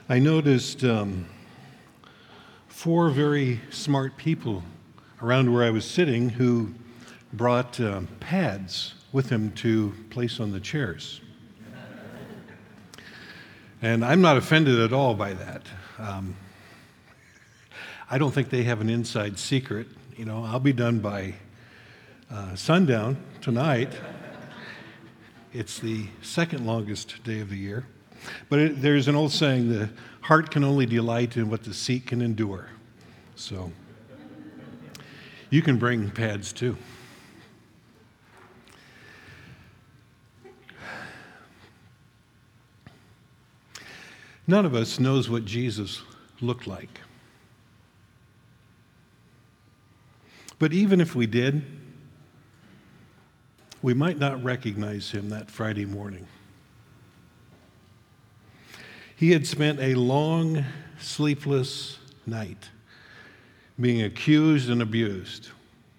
I noticed four very smart people around where I was sitting who brought pads with them to place on the chairs. And I'm not offended at all by that. I don't think they have an inside secret. You know, I'll be done by sundown tonight. It's the second longest day of the year. But there's an old saying, the heart can only delight in what the seat can endure. So you can bring pads too. None of us knows what Jesus looked like. But even if we did, we might not recognize him that Friday morning. He had spent a long, sleepless night being accused and abused.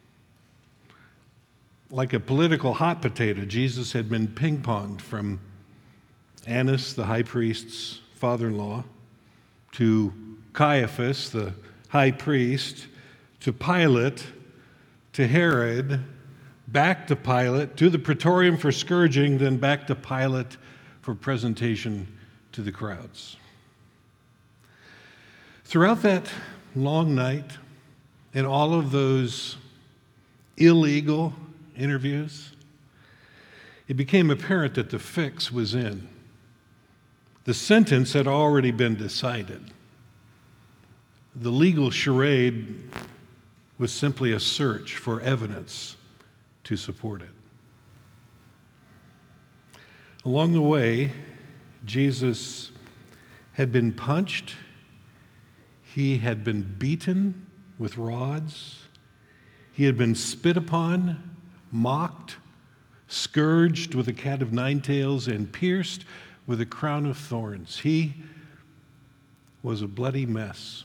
Like a political hot potato, Jesus had been ping-ponged from Annas, the high priest's father-in-law, to Caiaphas, the high priest, to Pilate, to Herod, back to Pilate, to the praetorium for scourging, then back to Pilate for presentation to the crowds. Throughout that long night and all of those illegal interviews, it became apparent that the fix was in. The sentence had already been decided. The legal charade was simply a search for evidence to support it. Along the way, Jesus had been punched, he had been beaten with rods, he had been spit upon, mocked, scourged with a cat of nine tails, and pierced with a crown of thorns. He was a bloody mess.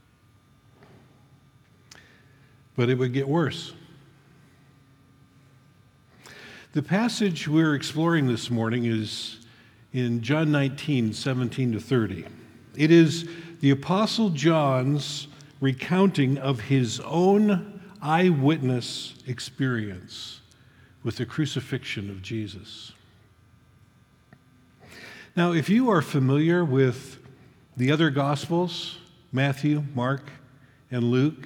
But it would get worse. The passage we're exploring this morning is in John 19, 17 to 30. It is the Apostle John's recounting of his own eyewitness experience with the crucifixion of Jesus. Now, if you are familiar with the other Gospels, Matthew, Mark, and Luke,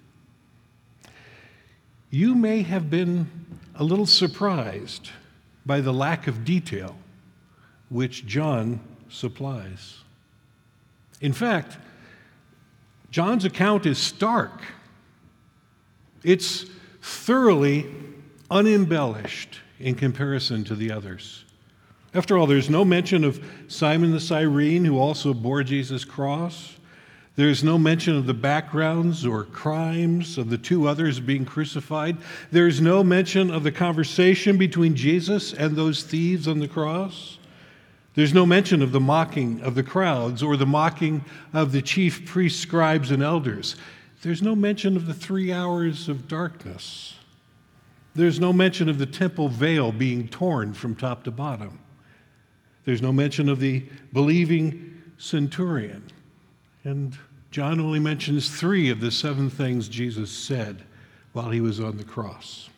you may have been a little surprised by the lack of detail which John supplies. In fact, John's account is stark. It's thoroughly unembellished in comparison to the others. After all, there's no mention of Simon the Cyrene, who also bore Jesus' cross. There's no mention of the backgrounds or crimes of the two others being crucified. There's no mention of the conversation between Jesus and those thieves on the cross. There's no mention of the mocking of the crowds or the mocking of the chief priests, scribes, and elders. There's no mention of the 3 hours of darkness. There's no mention of the temple veil being torn from top to bottom. There's no mention of the believing centurion. And John only mentions 3 of the 7 things Jesus said while he was on the cross.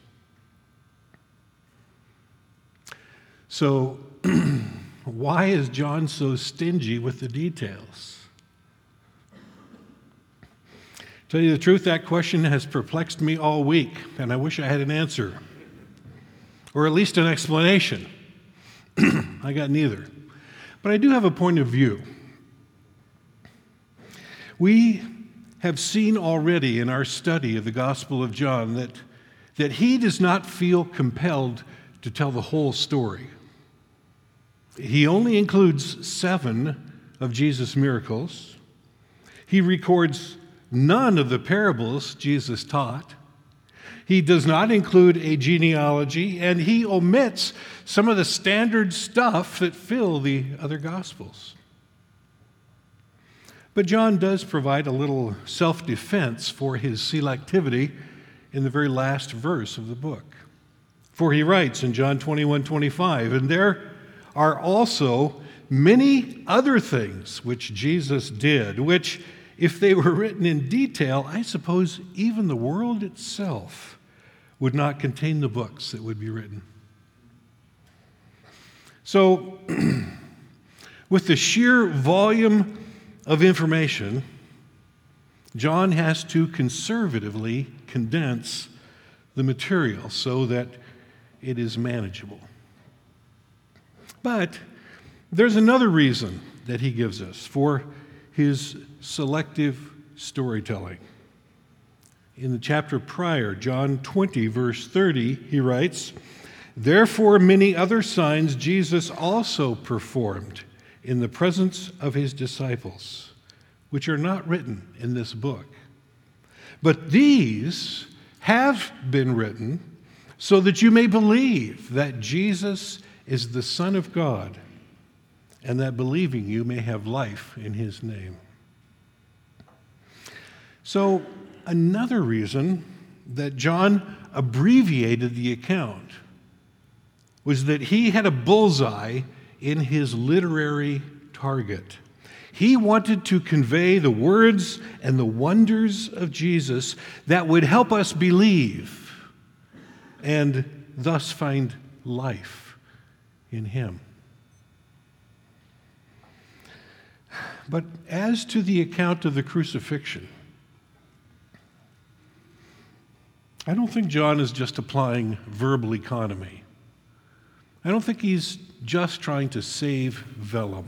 So, why is John so stingy with the details? Tell you the truth, that question has perplexed me all week, and I wish I had an answer, or at least an explanation. I got neither. But I do have a point of view. We have seen already in our study of the Gospel of John that he does not feel compelled to tell the whole story. He only includes 7 of Jesus' miracles. He records none of the parables Jesus taught. He does not include a genealogy, and he omits some of the standard stuff that fill the other Gospels. But John does provide a little self-defense for his selectivity in the very last verse of the book. For he writes in John 21:25, "And there are also many other things which Jesus did, which, if they were written in detail, I suppose even the world itself would not contain the books that would be written. So, with the sheer volume of information, John has to conservatively condense the material so that it is manageable. But there's another reason that he gives us for his selective storytelling. In the chapter prior, John 20, verse 30, he writes, "Therefore many other signs Jesus also performed in the presence of his disciples, which are not written in this book. But these have been written so that you may believe that Jesus is the Son of God, and that believing you may have life in his name." So, another reason that John abbreviated the account was that he had a bullseye in his literary target. He wanted to convey the words and the wonders of Jesus that would help us believe and thus find life in him. But as to the account of the crucifixion, I don't think John is just applying verbal economy. I don't think he's just trying to save vellum.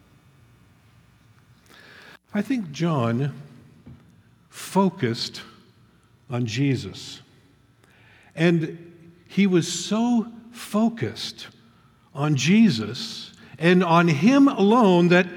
I think John focused on Jesus. And he was so focused on Jesus and on him alone that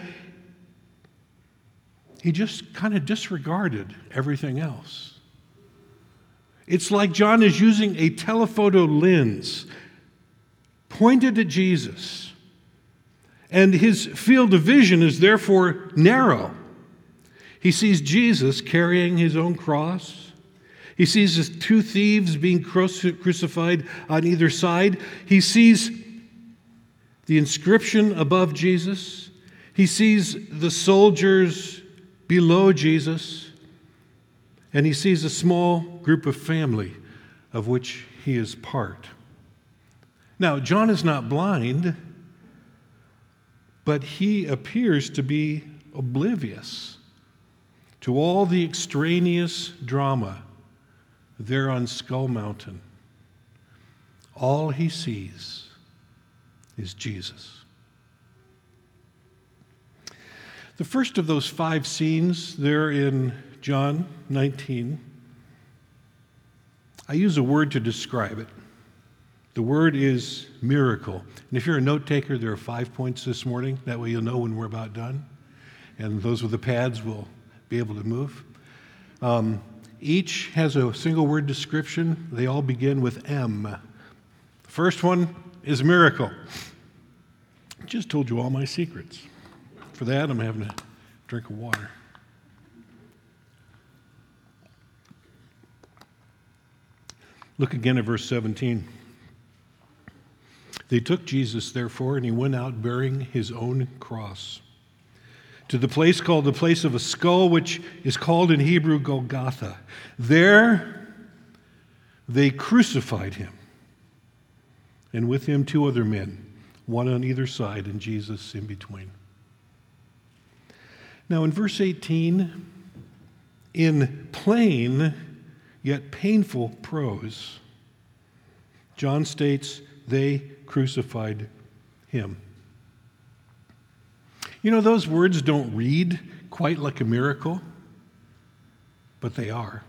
he just kind of disregarded everything else. It's like John is using a telephoto lens pointed at Jesus, and his field of vision is therefore narrow. He sees Jesus carrying his own cross. He sees his two thieves being crucified on either side. He sees the inscription above Jesus. He sees the soldiers below Jesus. And he sees a small group of family of which he is part. Now, John is not blind, but he appears to be oblivious to all the extraneous drama there on Skull Mountain. All he sees is Jesus. The first of those 5 scenes there in John 19, I use a word to describe it. The word is miracle. And if you're a note taker, there are 5 points this morning. That way you'll know when we're about done. And those with the pads will be able to move. Each has a single word description. They all begin with M. The first one is miracle. I just told you all my secrets. For that, I'm having a drink of water. Look again at verse 17. They took Jesus, therefore, and he went out bearing his own cross to the place called the place of a skull, which is called in Hebrew Golgotha. There they crucified him, and with him 2 other men, one on either side and Jesus in between. Now in verse 18, in plain yet painful prose, John states they crucified him. You know, those words don't read quite like a miracle, but they are.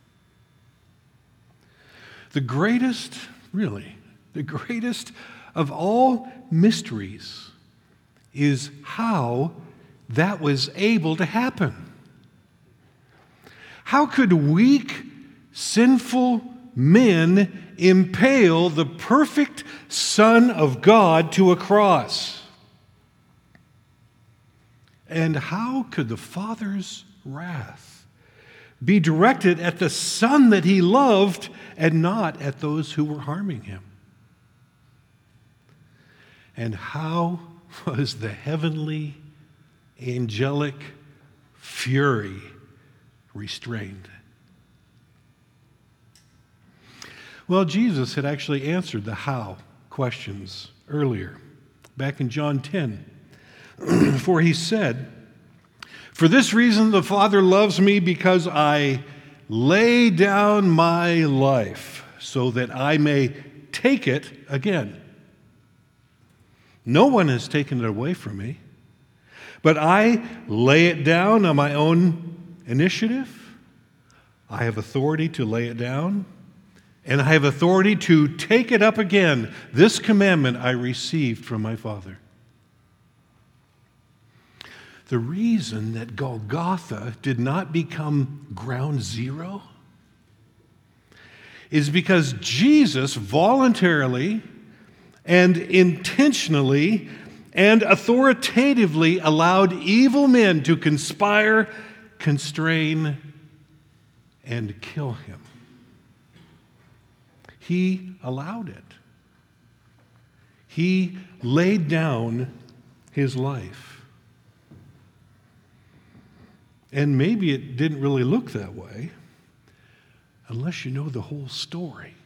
The greatest of all mysteries is how that was able to happen. How could weak, sinful men impale the perfect Son of God to a cross? And how could the Father's wrath be directed at the Son that he loved and not at those who were harming him? And how was the heavenly, angelic fury restrained. Well, Jesus had actually answered the how questions earlier, back in John 10. For he said, "For this reason the Father loves me, because I lay down my life so that I may take it again. No one has taken it away from me, but I lay it down on my own initiative. I have authority to lay it down, and I have authority to take it up again. This commandment I received from my Father." The reason that Golgotha did not become ground zero is because Jesus voluntarily and intentionally and authoritatively allowed evil men to conspire, constrain, and kill him. He allowed it. He laid down his life. And maybe it didn't really look that way unless you know the whole story.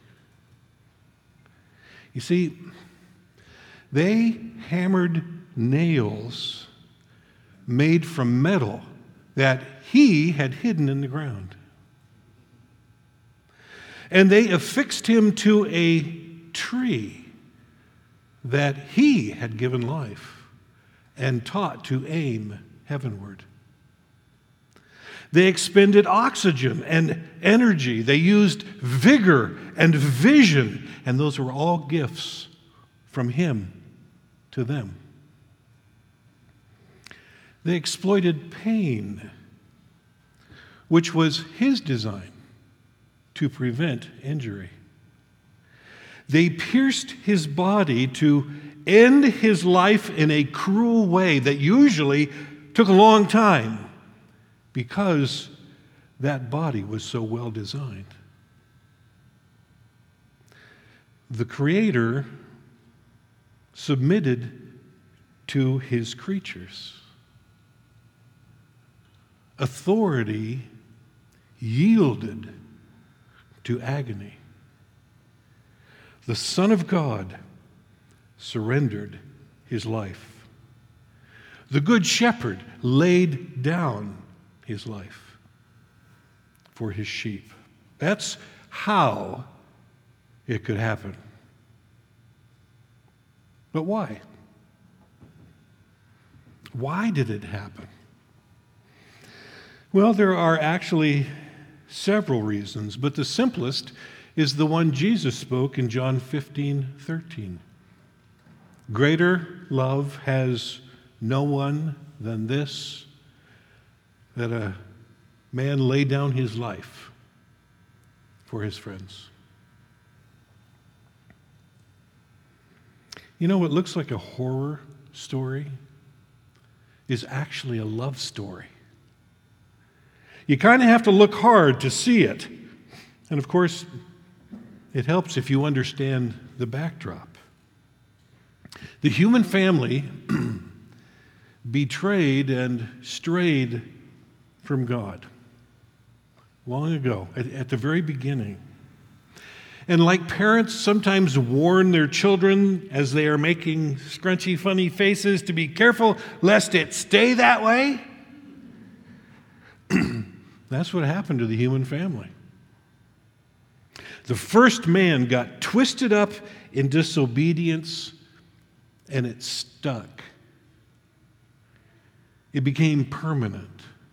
You see, they hammered nails made from metal that he had hidden in the ground. And they affixed him to a tree that he had given life and taught to aim heavenward. They expended oxygen and energy. They used vigor and vision, and those were all gifts from him to them. They exploited pain, which was his design to prevent injury. They pierced his body to end his life in a cruel way that usually took a long time, because that body was so well designed. The Creator submitted to his creatures. Authority yielded to agony. The Son of God surrendered his life. The Good Shepherd laid down his life for his sheep. That's how it could happen. But why? Why did it happen? Well, there are actually several reasons, but the simplest is the one Jesus spoke in John 15:13. Greater love has no one than this, that a man lay down his life for his friends. You know what looks like a horror story is actually a love story. You kind of have to look hard to see it. And of course, it helps if you understand the backdrop. The human family betrayed and strayed from God long ago, at the very beginning. And like parents sometimes warn their children as they are making scrunchy, funny faces to be careful lest it stay that way, that's what happened to the human family. The first man got twisted up in disobedience, and it stuck. It became permanent.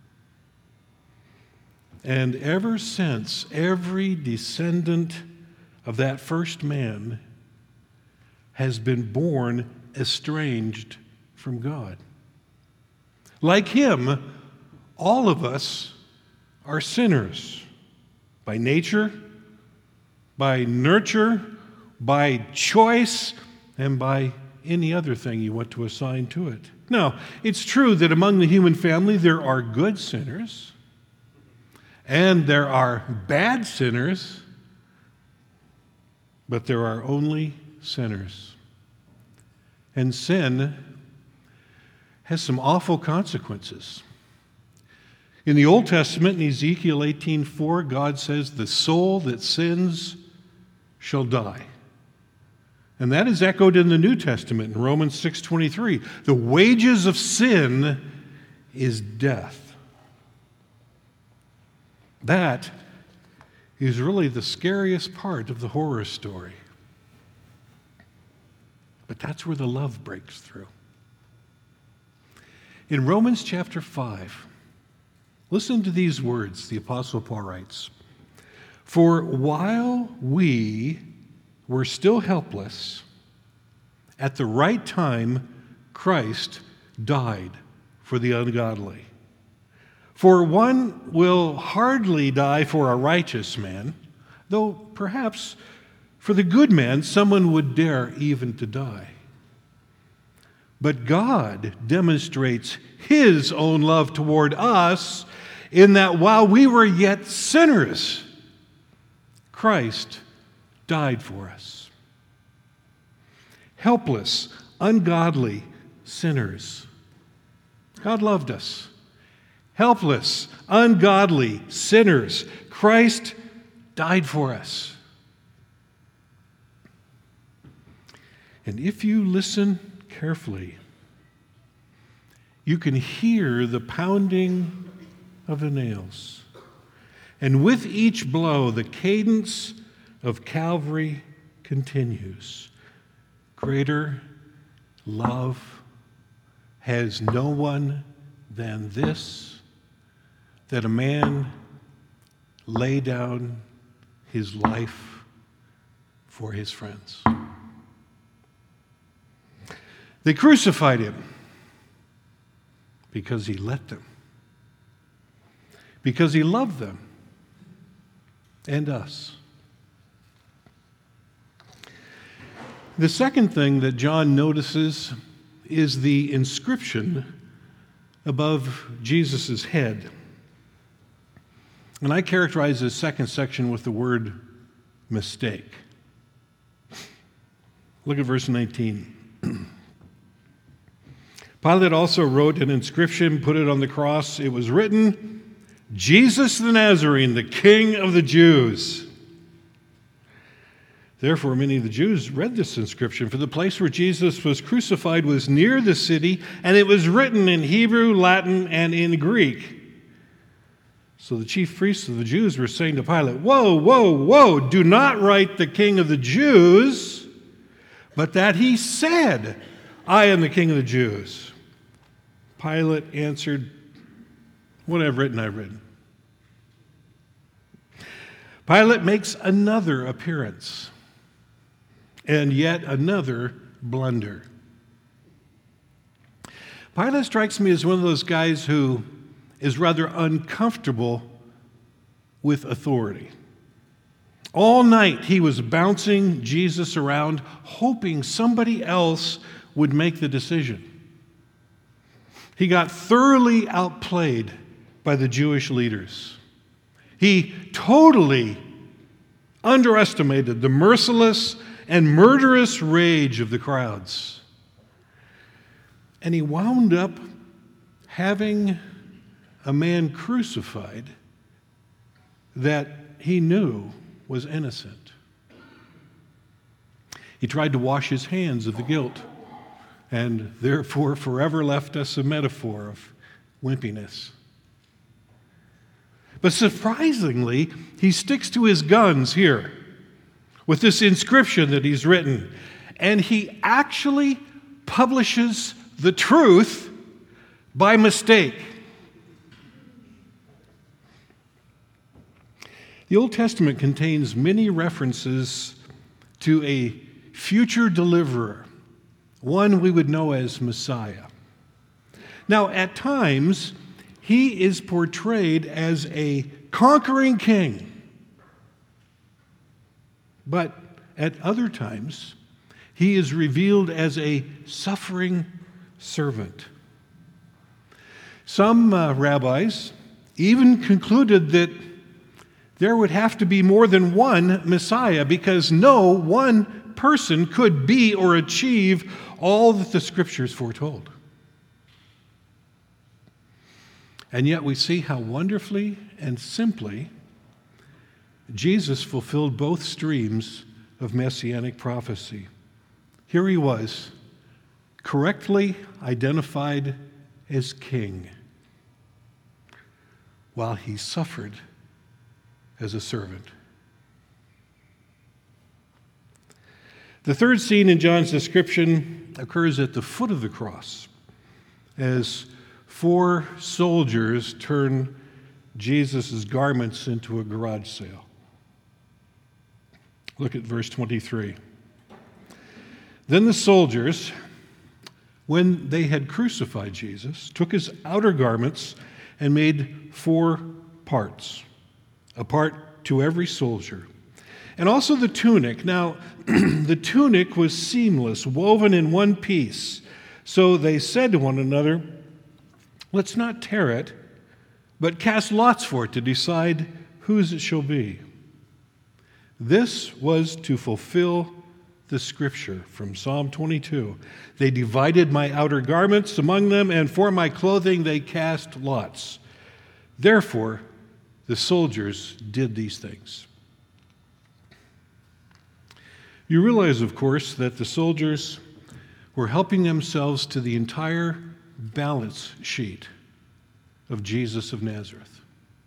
And ever since, every descendant of that first man has been born estranged from God. Like him, all of us are sinners by nature, by nurture, by choice, and by any other thing you want to assign to it. Now, it's true that among the human family there are good sinners and there are bad sinners, but there are only sinners. And sin has some awful consequences. In the Old Testament, in Ezekiel 18:4, God says, "The soul that sins shall die." And that is echoed in the New Testament in Romans 6:23. The wages of sin is death. That is really the scariest part of the horror story. But that's where the love breaks through. In Romans chapter 5, listen to these words the Apostle Paul writes. "For while we were still helpless, at the right time Christ died for the ungodly. For one will hardly die for a righteous man, though perhaps for the good man someone would dare even to die. But God demonstrates His own love toward us in that while we were yet sinners, Christ died for us." Helpless, ungodly sinners. God loved us. Helpless, ungodly sinners. Christ died for us. And if you listen carefully, you can hear the pounding of the nails. And with each blow, the cadence of Calvary continues. Greater love has no one than this, that a man lay down his life for his friends. They crucified him because he let them, because he loved them and us. The second thing that John notices is the inscription above Jesus' head. And I characterize this second section with the word mistake. Look at verse 19. Pilate also wrote an inscription, put it on the cross. It was written, "Jesus the Nazarene, the King of the Jews." Therefore, many of the Jews read this inscription, for the place where Jesus was crucified was near the city, and it was written in Hebrew, Latin, and in Greek. So the chief priests of the Jews were saying to Pilate, "Whoa, whoa, whoa, do not write the King of the Jews, but that he said, 'I am the King of the Jews.'" Pilate answered, "What I've written, I've written." Pilate makes another appearance, and yet another blunder. Pilate strikes me as one of those guys who is rather uncomfortable with authority. All night he was bouncing Jesus around, hoping somebody else would make the decision. He got thoroughly outplayed by the Jewish leaders. He totally underestimated the merciless and murderous rage of the crowds. And he wound up having a man crucified that he knew was innocent. He tried to wash his hands of the guilt, and therefore forever left us a metaphor of wimpiness. But surprisingly, he sticks to his guns here with this inscription that he's written, and he actually publishes the truth by mistake. The Old Testament contains many references to a future deliverer, one we would know as Messiah. Now, at times, he is portrayed as a conquering king. But at other times, he is revealed as a suffering servant. Some rabbis even concluded that there would have to be more than one Messiah because no one person could be or achieve all that the Scriptures foretold. And yet we see how wonderfully and simply Jesus fulfilled both streams of messianic prophecy. Here he was, correctly identified as king, while he suffered as a servant. The third scene in John's description occurs at the foot of the cross, as 4 soldiers turn Jesus' garments into a garage sale. Look at verse 23. Then the soldiers, when they had crucified Jesus, took his outer garments and made 4 parts, a part to every soldier. And also the tunic. Now, the tunic was seamless, woven in one piece. So they said to one another, "Let's not tear it, but cast lots for it to decide whose it shall be." This was to fulfill the scripture from Psalm 22. They divided my outer garments among them, and for my clothing they cast lots. Therefore, the soldiers did these things. You realize, of course, that the soldiers were helping themselves to the entire balance sheet of Jesus of Nazareth.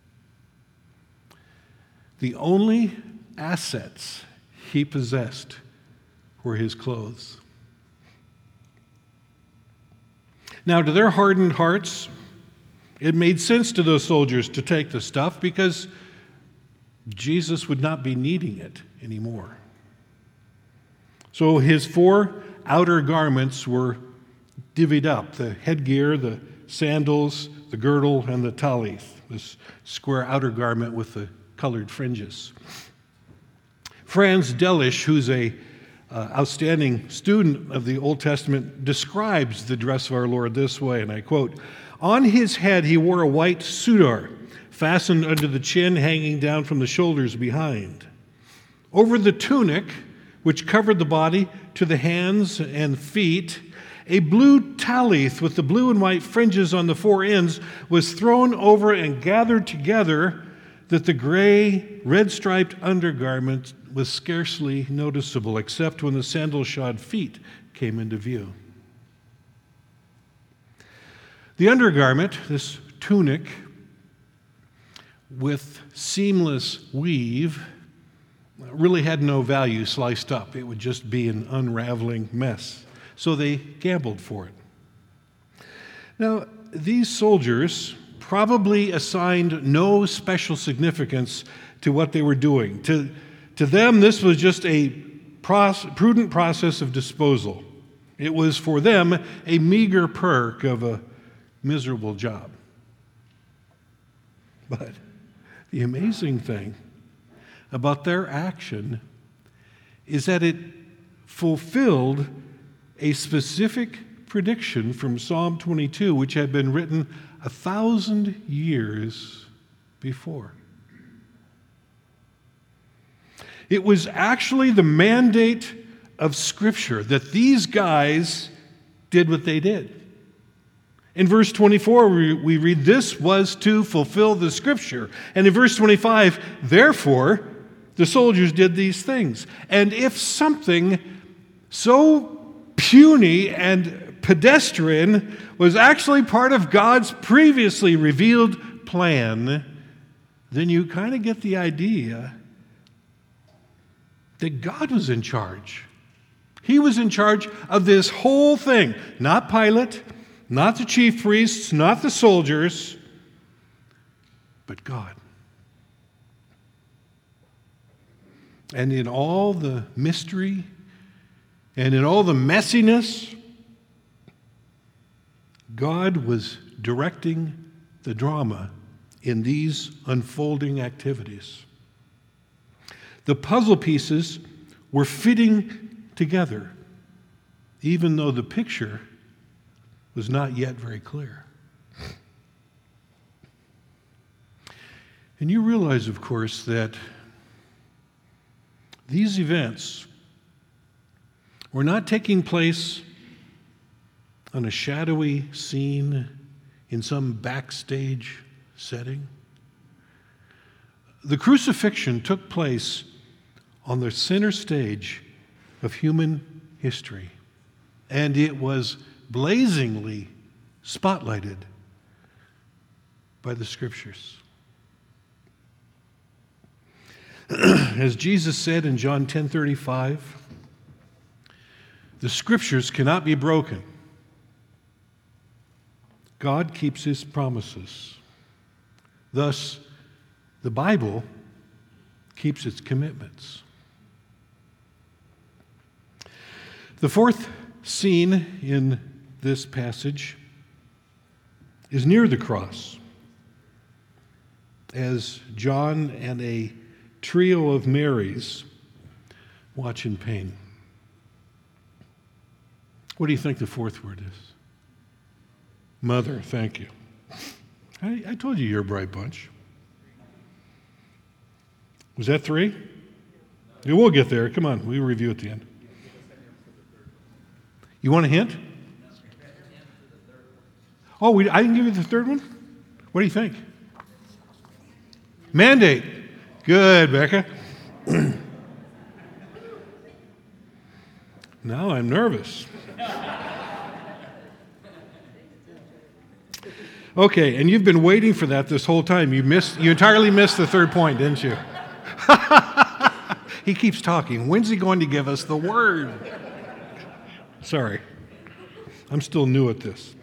The only assets he possessed were his clothes. Now, to their hardened hearts, it made sense to those soldiers to take the stuff because Jesus would not be needing it anymore. So his 4 outer garments were divvied up: the headgear, the sandals, the girdle, and the talith, this square outer garment with the colored fringes. Franz Delitzsch, who's a outstanding student of the Old Testament, describes the dress of our Lord this way, and I quote, "On his head he wore a white sudar, fastened under the chin, hanging down from the shoulders behind. Over the tunic, which covered the body to the hands and feet, a blue talith with the blue and white fringes on the 4 ends was thrown over and gathered together, that the gray, red-striped undergarment was scarcely noticeable, except when the sandal-shod feet came into view." The undergarment, this tunic with seamless weave, really had no value sliced up. It would just be an unraveling mess. So they gambled for it. Now, these soldiers probably assigned no special significance to what they were doing. To them, this was just a prudent process of disposal. It was for them a meager perk of a miserable job. But the amazing thing about their action is that it fulfilled a specific prediction from Psalm 22, which had been written 1,000 years before. It was actually the mandate of Scripture that these guys did what they did. In verse 24, we read, "This was to fulfill the Scripture." And in verse 25, "Therefore, the soldiers did these things." And if something so puny and pedestrian was actually part of God's previously revealed plan, then you kind of get the idea that God was in charge. He was in charge of this whole thing. Not Pilate, not the chief priests, not the soldiers, but God. And in all the mystery and in all the messiness, God was directing the drama in these unfolding activities. The puzzle pieces were fitting together, even though the picture was not yet very clear. And you realize, of course, that these events were not taking place on a shadowy scene in some backstage setting. The crucifixion took place on the center stage of human history, and it was blazingly spotlighted by the Scriptures. As Jesus said in John 10:35, the Scriptures cannot be broken. God keeps His promises. Thus, the Bible keeps its commitments. The fourth scene in this passage is near the cross, as John and a trio of Marys watch in pain. What do you think the fourth word is? Mother, thank you. I told you you're a bright bunch. Was that 3? Yeah, we'll get there. Come on, we'll review at the end. You want a hint? Oh, I didn't give you the third one? What do you think? Mandate. Good, Becca. Now I'm nervous. Okay, and you've been waiting for that this whole time. You entirely missed the third point, didn't you? He keeps talking. When's he going to give us the word? Sorry. I'm still new at this.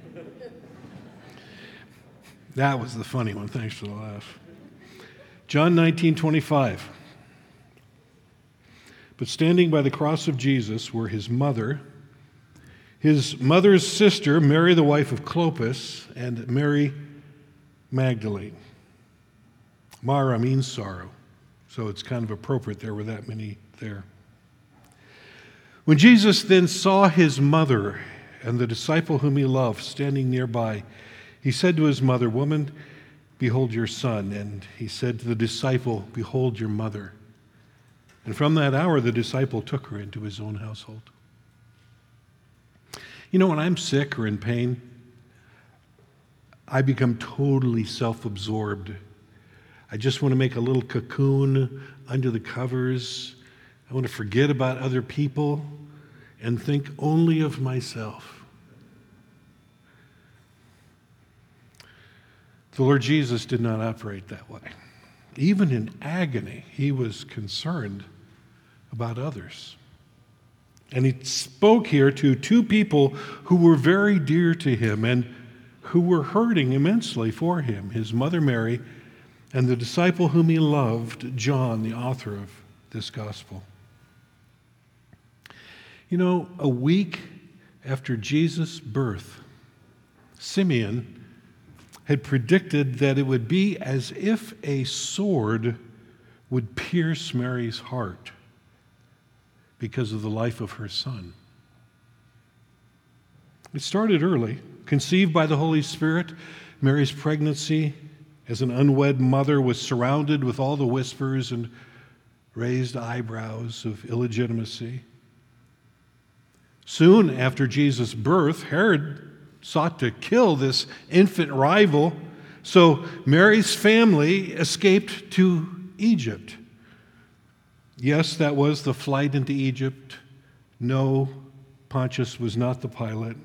That was the funny one. Thanks for the laugh. John 19:25. But standing by the cross of Jesus were his mother's sister, Mary the wife of Clopas, and Mary Magdalene. Mara means sorrow, so it's kind of appropriate there were that many there. When Jesus then saw his mother and the disciple whom he loved standing nearby, he said to his mother, "Woman, behold your son." And he said to the disciple, "Behold your mother." And from that hour, the disciple took her into his own household. You know, when I'm sick or in pain, I become totally self-absorbed. I just want to make a little cocoon under the covers. I want to forget about other people and think only of myself. The Lord Jesus did not operate that way. Even in agony, he was concerned about others. And he spoke here to 2 people who were very dear to him and who were hurting immensely for him, his mother Mary and the disciple whom he loved, John, the author of this gospel. You know, a week after Jesus' birth, Simeon had predicted that it would be as if a sword would pierce Mary's heart because of the life of her son. It started early. Conceived by the Holy Spirit, Mary's pregnancy as an unwed mother was surrounded with all the whispers and raised eyebrows of illegitimacy. Soon after Jesus' birth, Herod sought to kill this infant rival, so Mary's family escaped to Egypt. Yes, that was the flight into Egypt. No, Pontius was not the pilot.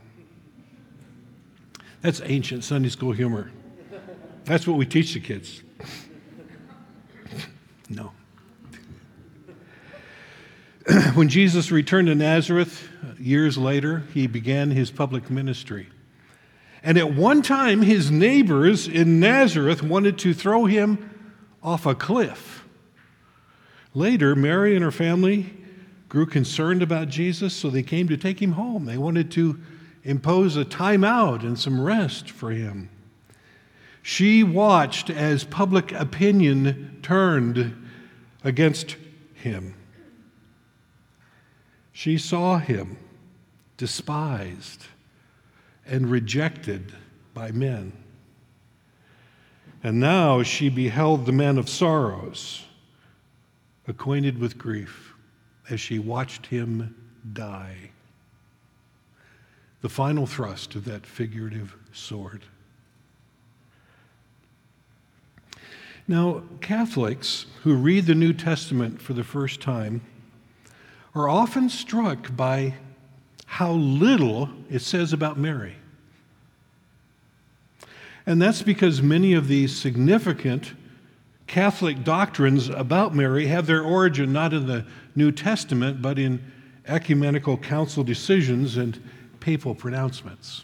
That's ancient Sunday school humor. That's what we teach the kids. No. When Jesus returned to Nazareth years later, he began his public ministry. And at one time, his neighbors in Nazareth wanted to throw him off a cliff. Later, Mary and her family grew concerned about Jesus, so they came to take him home. They wanted to impose a timeout and some rest for him. She watched as public opinion turned against him. She saw him despised and rejected by men. And now she beheld the man of sorrows, acquainted with grief, as she watched him die. The final thrust of that figurative sword. Now, Catholics who read the New Testament for the first time are often struck by how little it says about Mary. And that's because many of these significant Catholic doctrines about Mary have their origin not in the New Testament, but in ecumenical council decisions and papal pronouncements.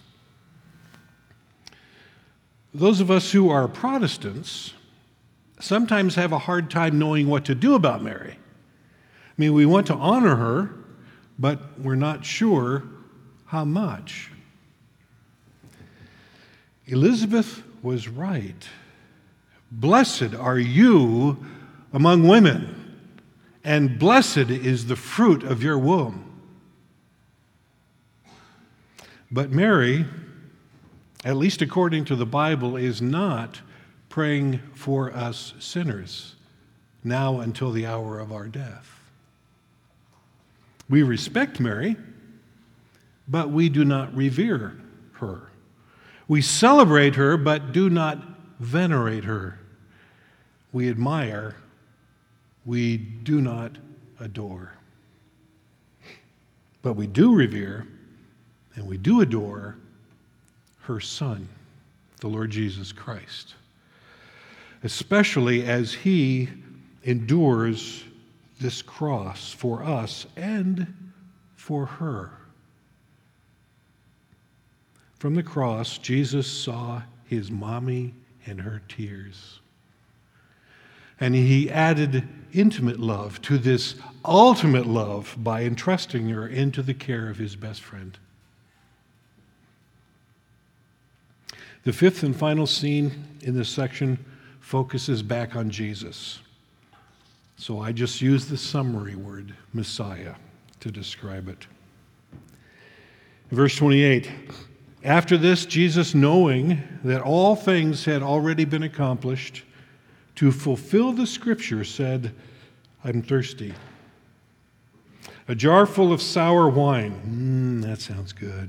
Those of us who are Protestants sometimes have a hard time knowing what to do about Mary. I mean, we want to honor her, but we're not sure how much. Elizabeth was right. Blessed are you among women, and blessed is the fruit of your womb. But Mary, at least according to the Bible, is not praying for us sinners now until the hour of our death. We respect Mary, but we do not revere her. We celebrate her, but do not venerate her. We admire, we do not adore. But we do revere and we do adore her Son, the Lord Jesus Christ, especially as he endures this cross for us and for her. From the cross, Jesus saw his mommy and her tears. And he added intimate love to this ultimate love by entrusting her into the care of his best friend. The fifth and final scene in this section focuses back on Jesus. So I just use the summary word, Messiah, to describe it. Verse 28, after this, Jesus, knowing that all things had already been accomplished, to fulfill the scripture, said, I'm thirsty. A jar full of sour wine. That sounds good.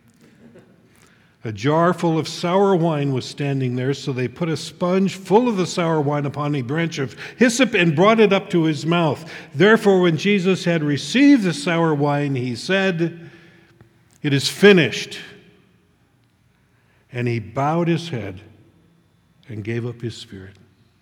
A jar full of sour wine was standing there, so they put a sponge full of the sour wine upon a branch of hyssop and brought it up to his mouth. Therefore, when Jesus had received the sour wine, he said, it is finished. And he bowed his head and gave up his spirit.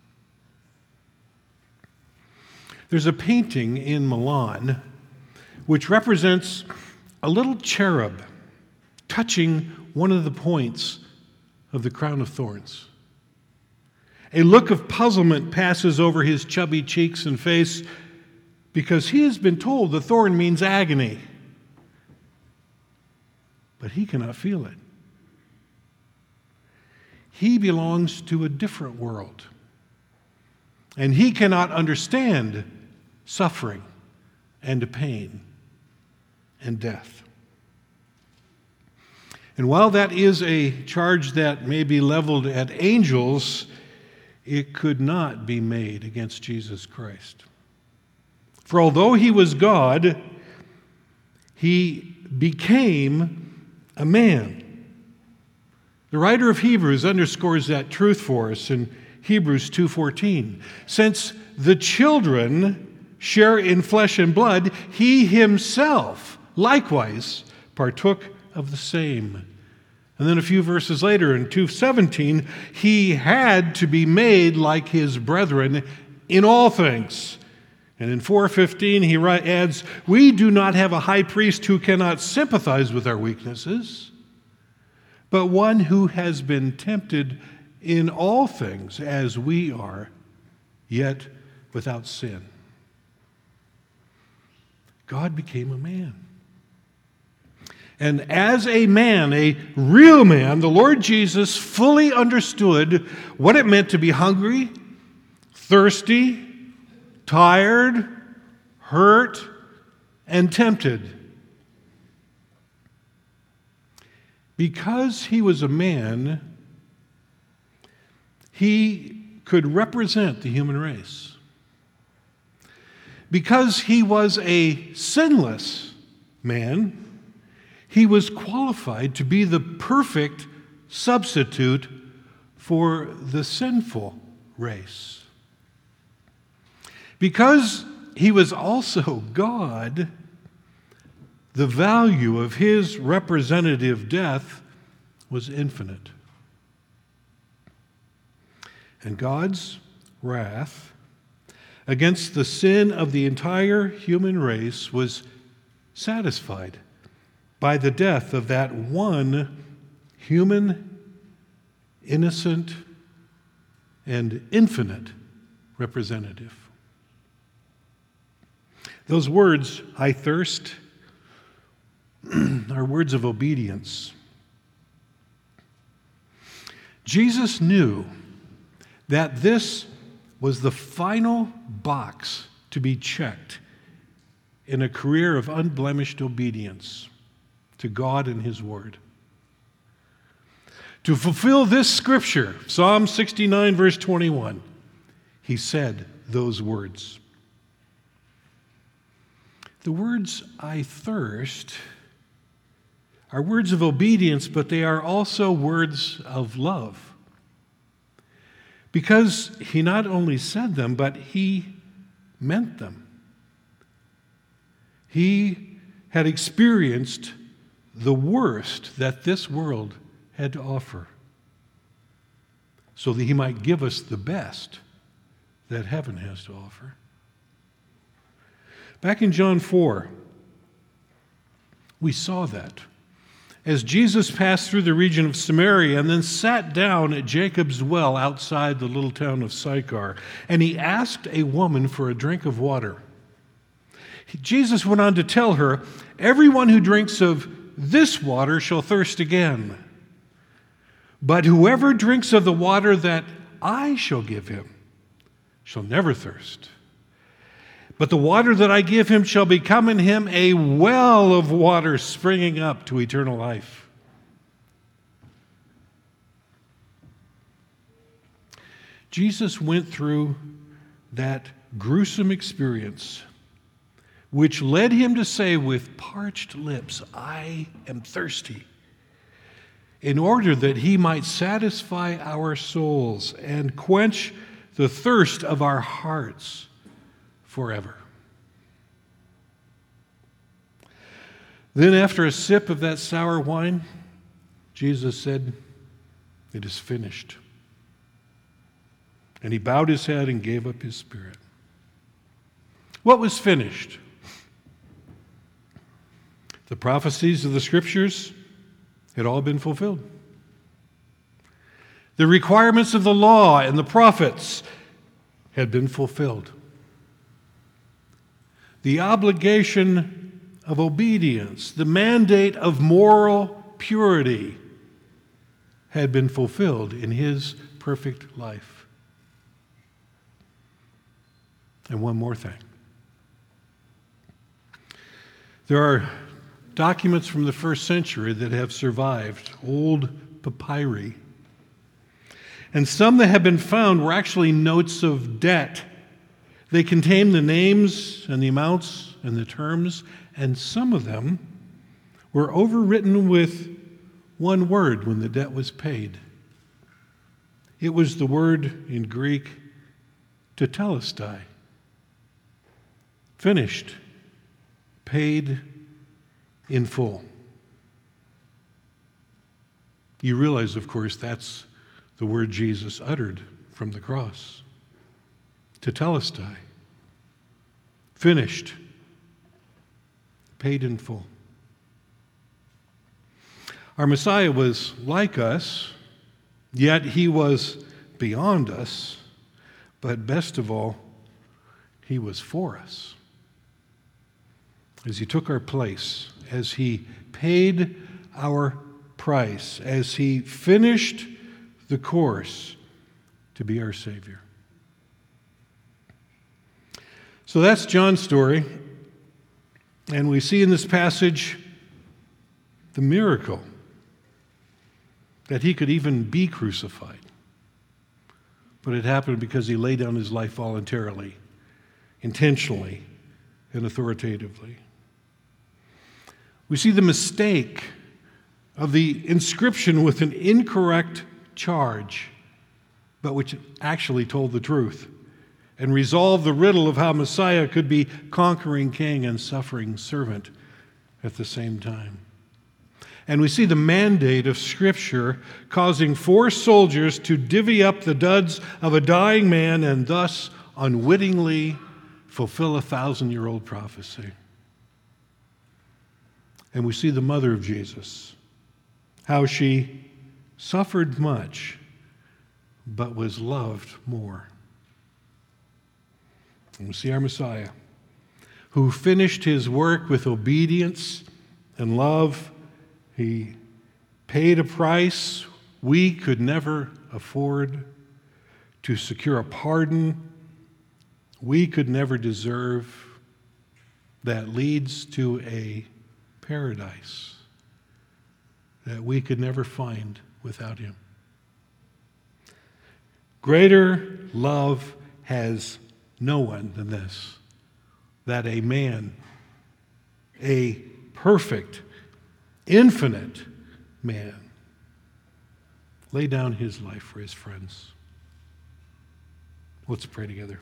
There's a painting in Milan which represents a little cherub touching one of the points of the crown of thorns. A look of puzzlement passes over his chubby cheeks and face because he has been told the thorn means agony. But he cannot feel it. He belongs to a different world. And he cannot understand suffering and pain and death. And while that is a charge that may be leveled at angels, it could not be made against Jesus Christ. For although he was God, he became a man. The writer of Hebrews underscores that truth for us in Hebrews 2:14. Since the children share in flesh and blood, he himself likewise partook of the same. And then a few verses later in 2:17, he had to be made like his brethren in all things. And in 4:15 he adds, we do not have a high priest who cannot sympathize with our weaknesses, but one who has been tempted in all things as we are, yet without sin. God became a man. And as a man, a real man, the Lord Jesus fully understood what it meant to be hungry, thirsty, tired, hurt, and tempted. Because he was a man, he could represent the human race. Because he was a sinless man, he was qualified to be the perfect substitute for the sinful race. Because he was also God, the value of his representative death was infinite. And God's wrath against the sin of the entire human race was satisfied by the death of that one human, innocent, and infinite representative. Those words, "I thirst," are words of obedience. Jesus knew that this was the final box to be checked in a career of unblemished obedience to God and His Word. To fulfill this scripture, Psalm 69, verse 21, He said those words. The words, "I thirst," are words of obedience, but they are also words of love. Because He not only said them, but He meant them. He had experienced the worst that this world had to offer, so that He might give us the best that heaven has to offer. Back in John 4, we saw that as Jesus passed through the region of Samaria and then sat down at Jacob's well outside the little town of Sychar, and He asked a woman for a drink of water. Jesus went on to tell her, "Everyone who drinks of this water shall thirst again. But whoever drinks of the water that I shall give him shall never thirst. But the water that I give him shall become in him a well of water springing up to eternal life." Jesus went through that gruesome experience, which led Him to say with parched lips, "I am thirsty," in order that He might satisfy our souls and quench the thirst of our hearts forever. Then, after a sip of that sour wine, Jesus said, "It is finished." And He bowed His head and gave up His spirit. What was finished? The prophecies of the Scriptures had all been fulfilled. The requirements of the law and the prophets had been fulfilled. The obligation of obedience, the mandate of moral purity, had been fulfilled in His perfect life. And one more thing. There are documents from the first century that have survived, old papyri. And some that have been found were actually notes of debt. They contain the names and the amounts and the terms, and some of them were overwritten with one word when the debt was paid. It was the word in Greek, tetelestai. Finished, paid in full. You realize, of course, that's the word Jesus uttered from the cross. Tetelestai. Finished. Paid in full. Our Messiah was like us, yet He was beyond us, but best of all, He was for us. As He took our place, as He paid our price, as He finished the course to be our Savior. So that's John's story. And we see in this passage the miracle that He could even be crucified. But it happened because He laid down His life voluntarily, intentionally, and authoritatively. We see the mistake of the inscription with an incorrect charge but which actually told the truth and resolved the riddle of how Messiah could be conquering king and suffering servant at the same time. And we see the mandate of Scripture causing 4 soldiers to divvy up the duds of a dying man and thus unwittingly fulfill a 1,000-year-old prophecy. And we see the mother of Jesus, how she suffered much, but was loved more. And we see our Messiah, who finished his work with obedience and love. He paid a price we could never afford to secure a pardon we could never deserve that leads to a paradise that we could never find without him. Greater love has no one than this, that a man, a perfect, infinite man, lay down his life for his friends. Let's pray together.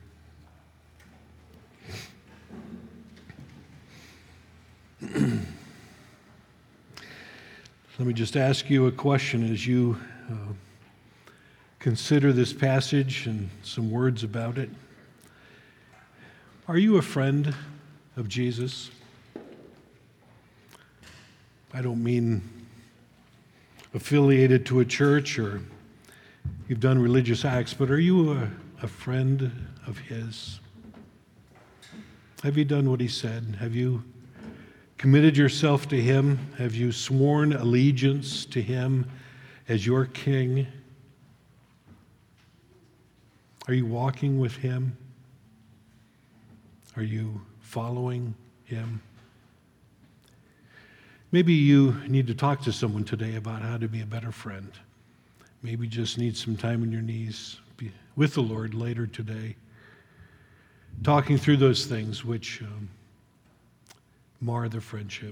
Let me just ask you a question as you consider this passage and some words about it. Are you a friend of Jesus? I don't mean affiliated to a church or you've done religious acts, but are you a friend of his? Have you done what he said? Have you committed yourself to him? Have you sworn allegiance to him as your king? Are you walking with him? Are you following him? Maybe you need to talk to someone today about how to be a better friend. Maybe just need some time on your knees with the Lord later today, talking through those things which mar the friendship.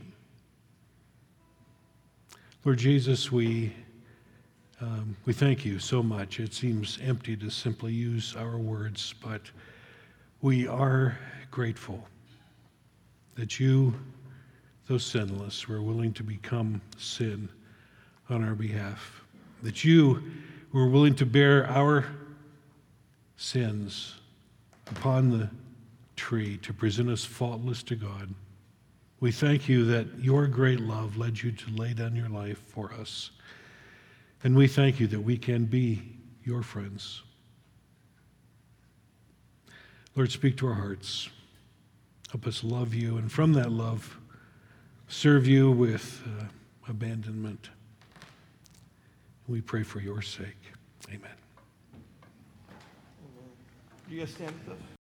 Lord Jesus, we thank you so much. It seems empty to simply use our words, but we are grateful that you, though sinless, were willing to become sin on our behalf, that you were willing to bear our sins upon the tree to present us faultless to God. We thank you that your great love led you to lay down your life for us. And we thank you that we can be your friends. Lord, speak to our hearts. Help us love you, and from that love, serve you with abandonment. We pray for your sake. Amen. Do you guys stand with us?